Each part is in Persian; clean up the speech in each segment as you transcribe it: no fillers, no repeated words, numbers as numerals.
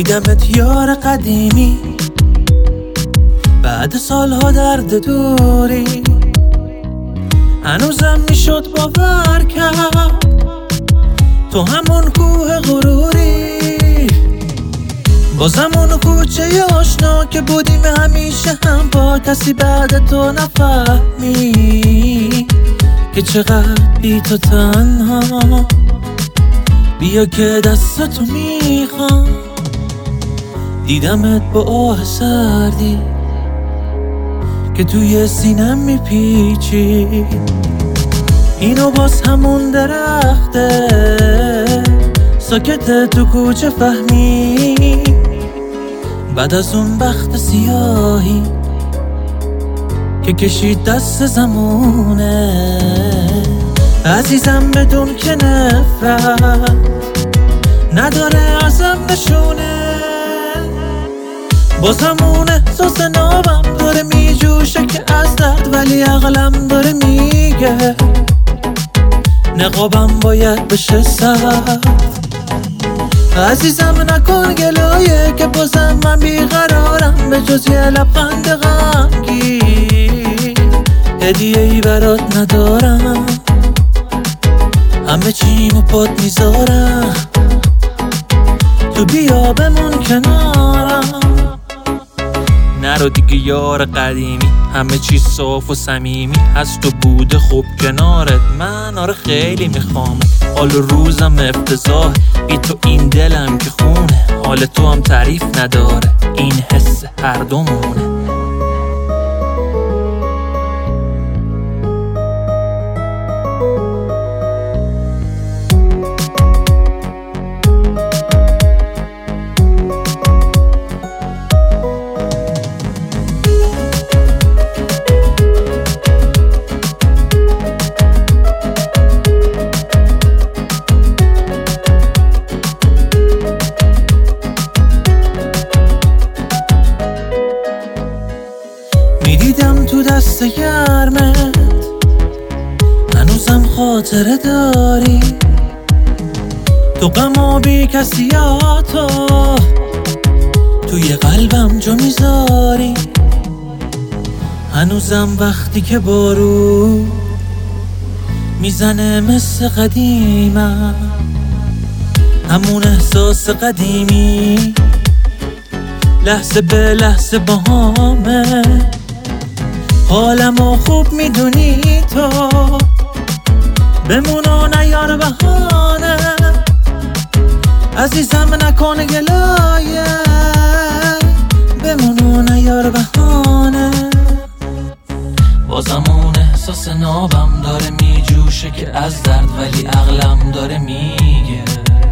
دیدمت یار قدیمی، بعد سالها درد دوری هنوزم میشد باور کرد تو همون کوه غروری، بازم اون کوچه آشنا که بودیم همیشه هم با کسی بعد تو نفهمی که چقدر بی تو تنها. بیا که دستتو میخوام، دیدمت با آه سردی که توی سینم میپیچی، اینو باز همون درخته ساکت تو کوچه فهمی، بعد از اون بخت سیاهی که کشید دست زمونه. عزیزم بدون که نفرت نداره ازم نشونه، باز همون احساس نابم داره میجوشه که از درد، ولی عقلم داره میگه نقابم باید بشه سرد. عزیزم نکن گلایه که بازم من بیقرارم، به جز یه لبخند غمگین هدیه ای برات ندارم، همه چیمو پات میذارم تو بیا بمون کنارم. نرو دیگه یار قدیمی، همه چیز صاف و صمیمی هست و بوده خوب کنارت. من آره خیلی میخوام، حال روزم افتضاح، بی تو این دلم که خونه، حال تو هم تعریف نداره، این حس هر دومونه. میدیدم تو دست گرمت هنوزم خاطره داری، تو غم و بی کسیاتو توی قلبم جا میذاری، هنوزم وقتی که بارون میزنه مثل قدیمم، همون احساس قدیمی لحظه به لحظه باهامه، حالمو خوب میدونی تو، بمون و نیار بهانه. عزیزم نکن گلایه، بمون و نیار بهانه، بازم اون احساس نابم داره میجوشه که از درد، ولی عقلم داره میگه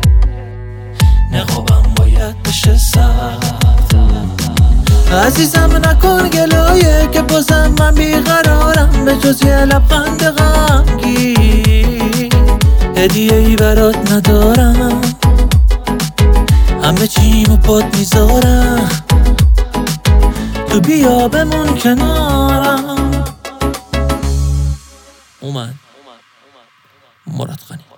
نقابم باید بشه سرد. عزیزم نکن گلایه که بازم من بیقرارم، به جز یه لبخند غمگین هدیه ای برات ندارم، همه چیمو پات میذارم تو بیا بمون کنارم. اومد مراد غنی.